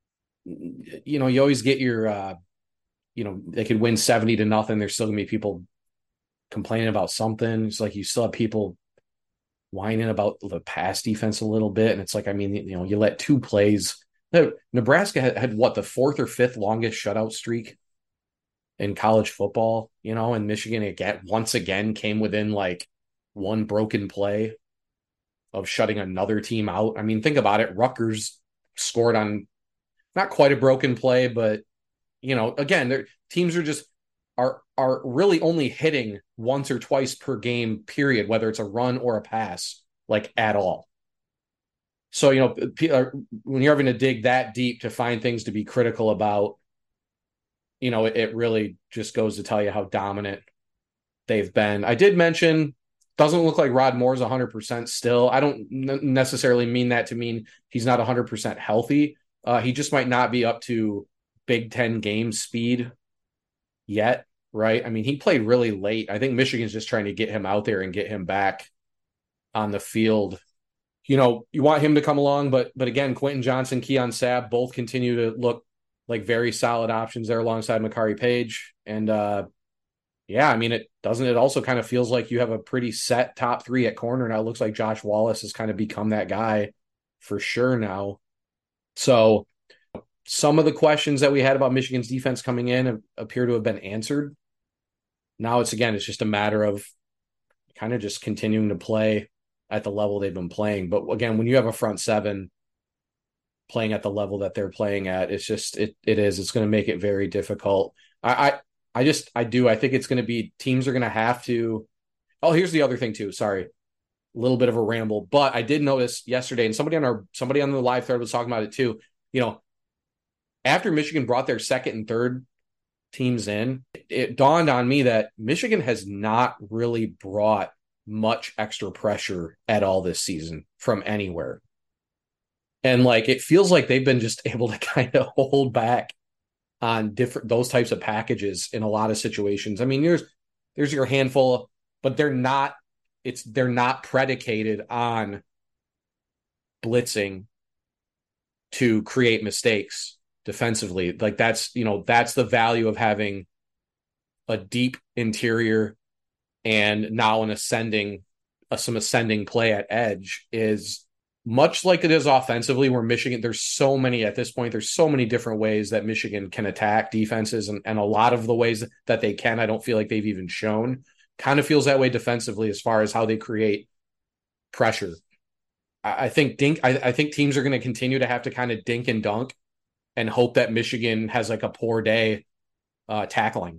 S4: you know, you always get your, uh, you know, they could win seventy to nothing. There's still gonna be people complaining about something. It's like you still have people whining about the pass defense a little bit. And it's like, I mean, you know, you let two plays. Nebraska had, had what, the fourth or fifth longest shutout streak in college football, you know, and Michigan again, once again came within like one broken play of shutting another team out. I mean, think about it. Rutgers scored on not quite a broken play, but, you know, again, their teams are just are are really only hitting once or twice per game, period, whether it's a run or a pass, like at all. So, you know, when you're having to dig that deep to find things to be critical about, you know, it, it really just goes to tell you how dominant they've been. I did mention, doesn't look like Rod Moore's one hundred percent still. I don't n- necessarily mean that to mean he's not one hundred percent healthy. Uh, he just might not be up to Big Ten game speed yet, right? I mean, he played really late. I think Michigan's just trying to get him out there and get him back on the field. You know, you want him to come along, but but again, Quentin Johnson, Keon Sabb both continue to look like very solid options there alongside Makari Page. And uh, yeah, I mean, it doesn't, it also kind of feels like you have a pretty set top three at corner. Now it looks like Josh Wallace has kind of become that guy for sure now. So some of the questions that we had about Michigan's defense coming in have, appear to have been answered. Now it's, again, it's just a matter of kind of just continuing to play at the level they've been playing. But again, when you have a front seven playing at the level that they're playing at. It's just it it is. It's going to make it very difficult. I I, I just I do. I think it's going to be teams are going to have to. Oh, here's the other thing too. Sorry, a little bit of a ramble, but I did notice yesterday, and somebody on our somebody on the live thread was talking about it too. You know, after Michigan brought their second and third teams in, it dawned on me that Michigan has not really brought much extra pressure at all this season from anywhere. And like, it feels like they've been just able to kind of hold back on different, those types of packages in a lot of situations. I mean, there's, there's your handful, but they're not, it's, they're not predicated on blitzing to create mistakes defensively. Like that's, you know, that's the value of having a deep interior and now an ascending, uh, some ascending play at edge is much like it is offensively, where Michigan, there's so many at this point, there's so many different ways that Michigan can attack defenses, and, and a lot of the ways that they can, I don't feel like they've even shown. Kind of feels that way defensively as far as how they create pressure. I, I think dink, I, I think teams are going to continue to have to kind of dink and dunk and hope that Michigan has like a poor day uh, tackling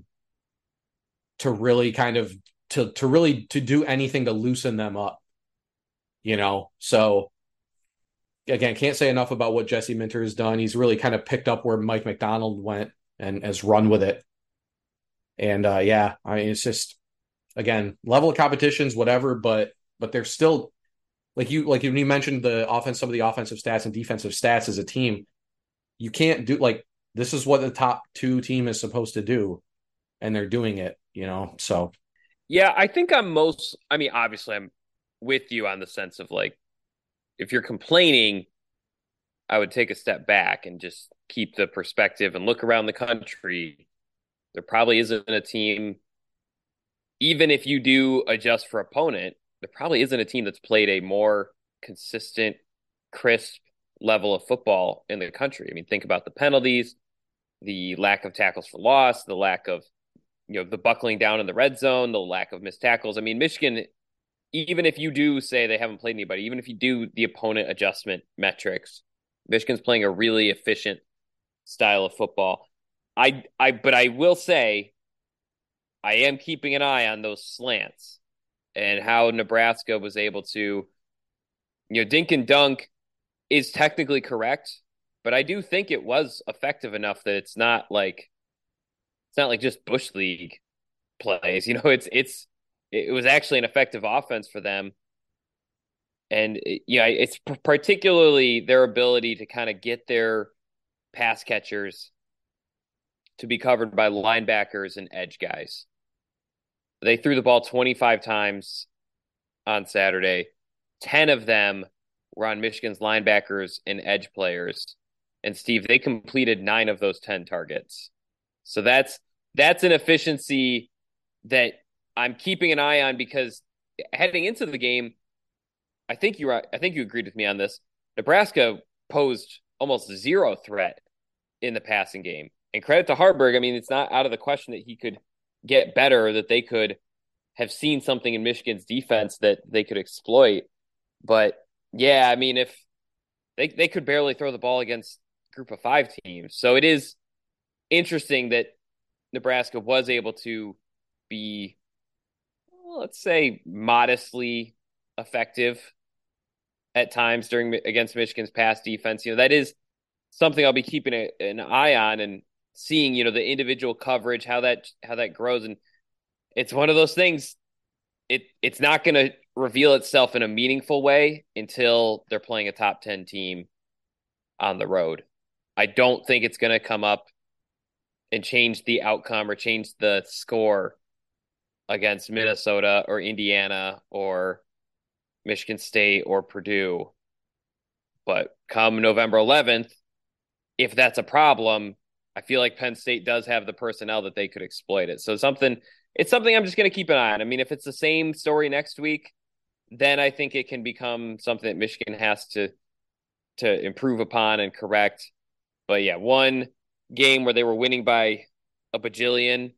S4: to really kind of to to really to do anything to loosen them up, you know. So again, can't say enough about what Jesse Minter has done. He's really kind of picked up where Mike McDonald went and has run with it. And uh, yeah, I mean, it's just, again, level of competitions, whatever, but but they're still like you like you mentioned the offense, some of the offensive stats and defensive stats as a team. You can't do like this is what the top two team is supposed to do, and they're doing it, you know. So
S3: yeah, I think I'm most. I mean, obviously, I'm with you on the sense of like, if you're complaining, I would take a step back and just keep the perspective and look around the country. There probably isn't a team, even if you do adjust for opponent, there probably isn't a team that's played a more consistent, crisp level of football in the country. I mean, think about the penalties, the lack of tackles for loss, the lack of, you know, the buckling down in the red zone, the lack of missed tackles. I mean, Michigan, even if you do say they haven't played anybody, even if you do the opponent adjustment metrics, Michigan's playing a really efficient style of football. I, I, but I will say, I am keeping an eye on those slants and how Nebraska was able to, you know, dink and dunk is technically correct, but I do think it was effective enough that it's not like, it's not like just Bush League plays. You know, it's, it's, it was actually an effective offense for them. And yeah, it's particularly their ability to kind of get their pass catchers to be covered by linebackers and edge guys. They threw the ball twenty-five times on Saturday. ten of them were on Michigan's linebackers and edge players. And Steve, they completed nine of those ten targets. So that's that's an efficiency that I'm keeping an eye on, because heading into the game, I think you I think you agreed with me on this. Nebraska posed almost zero threat in the passing game. And credit to Harburg. I mean, it's not out of the question that he could get better, that they could have seen something in Michigan's defense that they could exploit. But yeah, I mean, if they they could barely throw the ball against a group of five teams. So it is interesting that Nebraska was able to be, well, let's say, modestly effective at times during against Michigan's pass defense. You know, that is something I'll be keeping a, an eye on and seeing, you know, the individual coverage, how that how that grows. And it's one of those things, it it's not going to reveal itself in a meaningful way until they're playing a top ten team on the road. I don't think it's going to come up and change the outcome or change the score against Minnesota or Indiana or Michigan State or Purdue. But come November eleventh, if that's a problem, I feel like Penn State does have the personnel that they could exploit it. So something, it's something I'm just going to keep an eye on. I mean, if it's the same story next week, then I think it can become something that Michigan has to to improve upon and correct. But yeah, one game where they were winning by a bajillion,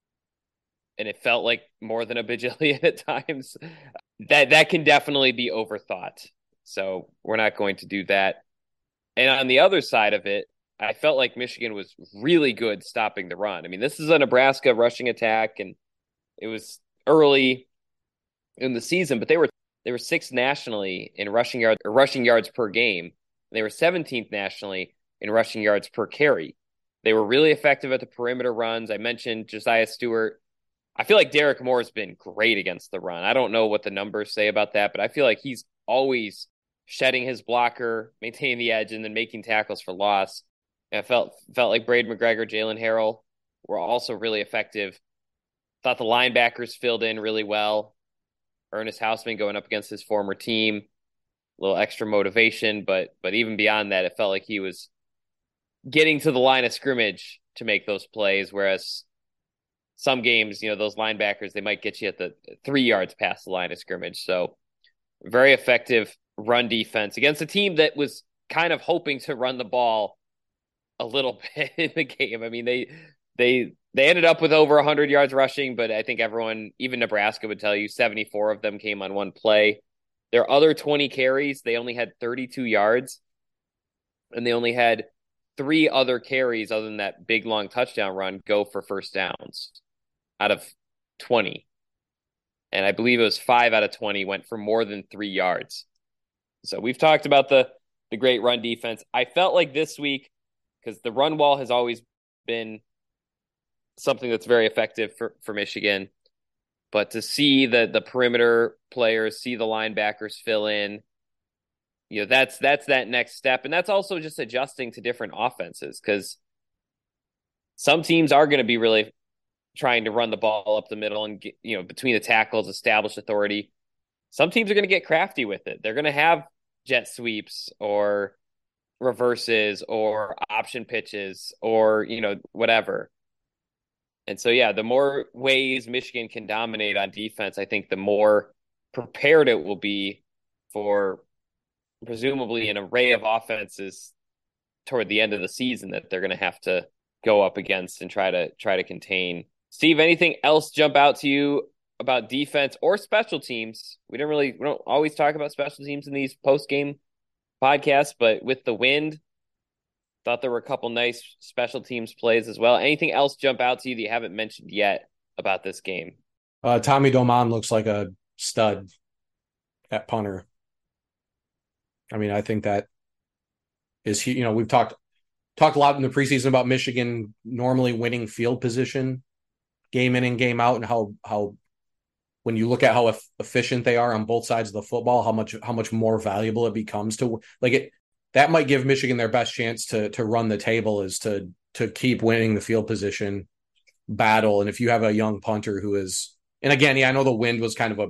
S3: and it felt like more than a bajillion at times, that that can definitely be overthought. So we're not going to do that. And on the other side of it, I felt like Michigan was really good stopping the run. I mean, this is a Nebraska rushing attack, and it was early in the season, but they were they were sixth nationally in rushing yards or rushing yards per game. And they were seventeenth nationally in rushing yards per carry. They were really effective at the perimeter runs. I mentioned Josiah Stewart. I feel like Derek Moore has been great against the run. I don't know what the numbers say about that, but I feel like he's always shedding his blocker, maintaining the edge, and then making tackles for loss. And I felt felt like Braid McGregor, Jalen Harrell were also really effective. Thought the linebackers filled in really well. Ernest Hausman going up against his former team, a little extra motivation, but but even beyond that, it felt like he was getting to the line of scrimmage to make those plays, whereas some games, you know, those linebackers, they might get you at the three yards past the line of scrimmage. So very effective run defense against a team that was kind of hoping to run the ball a little bit in the game. I mean, they they they ended up with over one hundred yards rushing, but I think everyone, even Nebraska would tell you, seventy-four of them came on one play. Their other twenty carries, they only had thirty-two yards, and they only had three other carries other than that big, long touchdown run go for first downs out of twenty. And I believe it was five out of twenty went for more than three yards. So we've talked about the, the great run defense. I felt like this week, because the run wall has always been something that's very effective for, for Michigan, but to see the, the perimeter players, see the linebackers fill in, you know, that's that's that next step. And that's also just adjusting to different offenses, because some teams are going to be really trying to run the ball up the middle and get, you know, between the tackles, establish authority. Some teams are going to get crafty with it. They're going to have jet sweeps or reverses or option pitches or, you know, whatever. And so, yeah, the more ways Michigan can dominate on defense, I think the more prepared it will be for presumably an array of offenses toward the end of the season that they're going to have to go up against and try to try to contain. Steve, anything else jump out to you about defense or special teams? We don't really, we don't always talk about special teams in these post-game podcasts, but with the wind, thought there were a couple nice special teams plays as well. Anything else jump out to you that you haven't mentioned yet about this game?
S4: Uh, Tommy Doman looks like a stud at punter. I mean, I think that is, you know, we've talked talked a lot in the preseason about Michigan normally winning field position game in and game out, and how how when you look at how efficient they are on both sides of the football, how much how much more valuable it becomes to like it. That might give Michigan their best chance to to run the table, is to to keep winning the field position battle. And if you have a young punter who is, and again, yeah, I know the wind was kind of a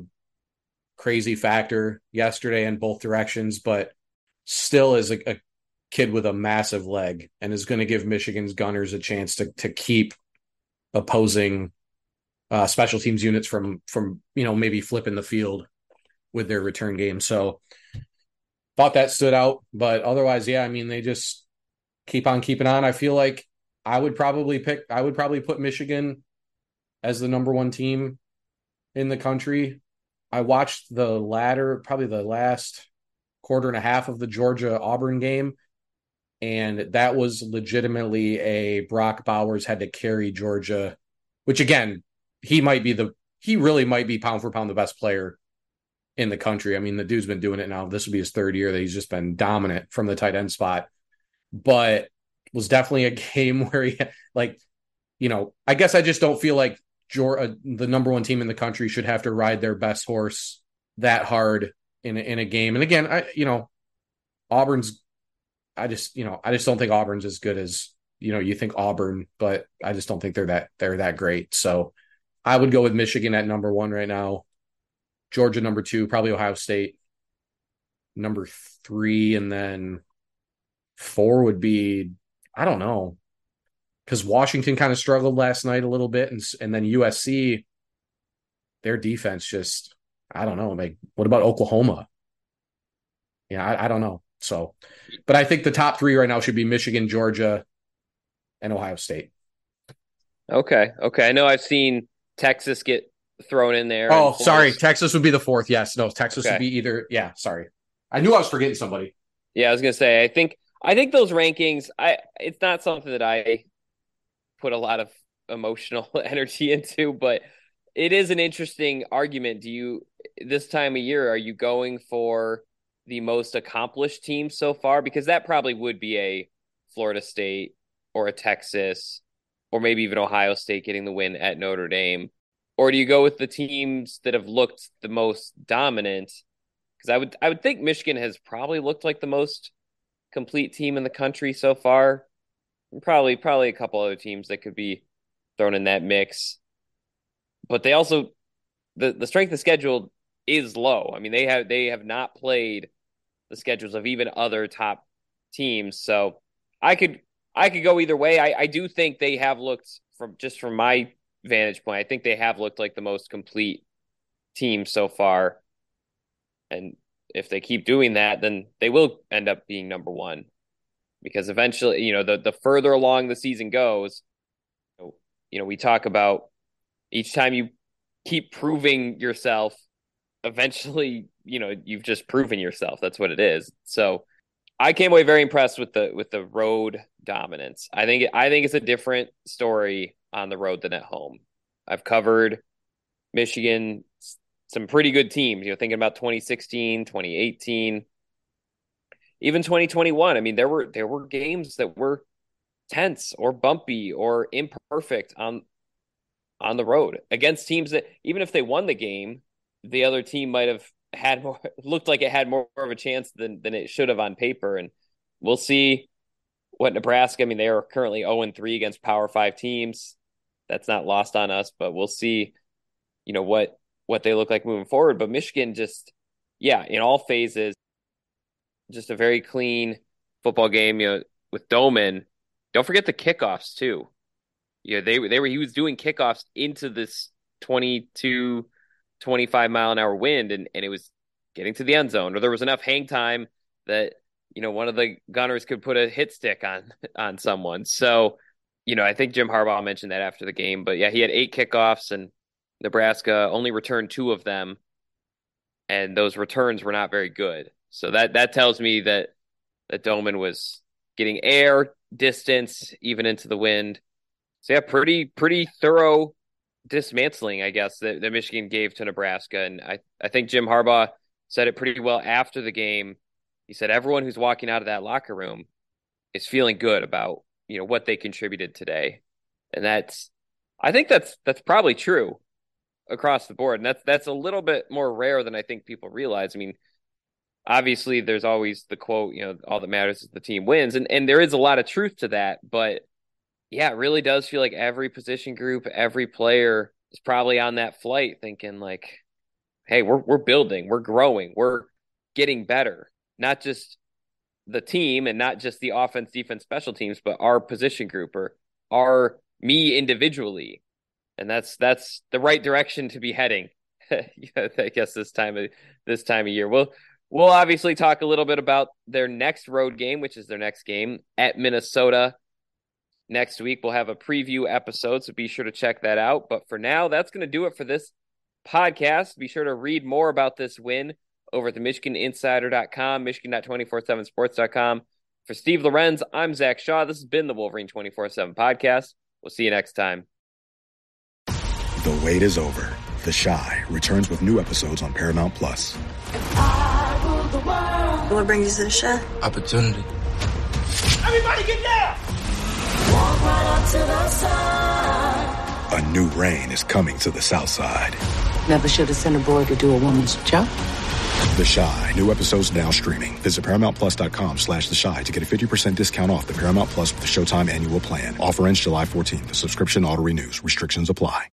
S4: crazy factor yesterday in both directions, but still is a, a kid with a massive leg and is going to give Michigan's gunners a chance to to keep opposing uh, special teams units from from you know maybe flipping the field with their return game. So thought that stood out, but otherwise, yeah, I mean, they just keep on keeping on. I feel like I would probably pick, I would probably put Michigan as the number one team in the country. I watched the latter, probably the last quarter and a half of the Georgia Auburn game, and that was legitimately a Brock Bowers had to carry Georgia, which again, he might be the, he really might be pound for pound the best player in the country. I mean, the dude's been doing it now. This will be his third year that he's just been dominant from the tight end spot, but was definitely a game where he, like, you know, I guess I just don't feel like Georgia, the number one team in the country, should have to ride their best horse that hard in a, in a game. And again, I, you know, Auburn's, I just, you know, I just don't think Auburn's as good as, you know, you think Auburn, but I just don't think they're that, they're that great. So I would go with Michigan at number one right now. Georgia number two, probably Ohio State number three, and then four would be, I don't know, because Washington kind of struggled last night a little bit, and and then U S C, their defense just, I don't know. Like, what about Oklahoma? Yeah, I, I don't know. So, but I think the top three right now should be Michigan, Georgia, and Ohio State.
S3: Okay, okay. I know I've seen Texas get thrown in there.
S4: Oh, sorry. Texas would be the fourth. Yes. No, Texas
S3: okay.
S4: would be either. Yeah. Sorry. I knew I was forgetting somebody.
S3: Yeah. I was going to say, I think, I think those rankings, I it's not something that I put a lot of emotional energy into, but it is an interesting argument. Do you, this time of year, are you going for the most accomplished team so far? Because that probably would be a Florida State or a Texas or maybe even Ohio State getting the win at Notre Dame. Or do you go with the teams that have looked the most dominant? Because I would I would think Michigan has probably looked like the most complete team in the country so far. And probably probably a couple other teams that could be thrown in that mix. But they also, the, the strength of schedule is low. I mean, they have they have not played the schedules of even other top teams. So I could I could go either way. I, I do think they have looked, from just from my vantage point, I think they have looked like the most complete team so far. And if they keep doing that, then they will end up being number one. Because eventually, you know, the, the further along the season goes, you know, we talk about each time you keep proving yourself, eventually, you know, you've just proven yourself. That's what it is. So I came away very impressed with the with the road dominance. I think I think it's a different story on the road than at home. I've covered Michigan, some pretty good teams, you know, thinking about twenty sixteen, twenty eighteen, even twenty twenty-one. I mean, there were there were games that were tense or bumpy or imperfect on on the road against teams that, even if they won the game, the other team might have had more, looked like it had more of a chance than than it should have on paper. And we'll see what Nebraska, I mean, they are currently oh and three against Power Five teams. That's not lost on us, but we'll see, you know, what what they look like moving forward. But Michigan just, yeah, in all phases, just a very clean football game, you know, with Doman. Don't forget the kickoffs too. You know, they were, they were, he was doing kickoffs into this twenty-two, twenty-five mile an hour wind, and, and it was getting to the end zone, or there was enough hang time that, you know, one of the gunners could put a hit stick on, on someone. So, you know, I think Jim Harbaugh mentioned that after the game, but yeah, he had eight kickoffs and Nebraska only returned two of them. And those returns were not very good. So that, that tells me that, that Doman was getting air, distance, even into the wind. So yeah, pretty, pretty thorough dismantling, I guess, that, that Michigan gave to Nebraska. And I, I think Jim Harbaugh said it pretty well after the game. He said everyone who's walking out of that locker room is feeling good about, you know, what they contributed today. And that's, I think that's, that's probably true across the board. And that's, that's a little bit more rare than I think people realize. I mean, obviously there's always the quote, you know, all that matters is the team wins. And, and there is a lot of truth to that, but yeah, it really does feel like every position group, every player is probably on that flight thinking like, hey, we're, we're building, we're growing, we're getting better. Not just the team and not just the offense, defense, special teams, but our position group or our me individually. And that's, that's the right direction to be heading. I guess this time of, this time of year. We'll, we'll obviously talk a little bit about their next road game, which is their next game at Minnesota. Next week, we'll have a preview episode, so be sure to check that out. But for now, that's going to do it for this podcast. Be sure to read more about this win over at the Michigan Insider dot com, Michigan dot two forty-seven sports dot com. For Steve Lorenz, I'm Zach Shaw. This has been the Wolverine twenty-four seven podcast. We'll see you next time.
S7: The wait is over. The Chi returns with new episodes on Paramount Plus.
S8: What brings you to the Chi?
S9: Opportunity.
S10: Everybody get down!
S7: Walk right up to the side. A new reign is coming to the South Side.
S11: Never should have sent a boy to do a woman's job.
S7: The Chi. New episodes now streaming. Visit Paramount Plus dot com slash The Chi to get a fifty percent discount off the Paramount Plus with the Showtime annual plan. Offer ends July fourteenth. The subscription auto renews. Restrictions apply.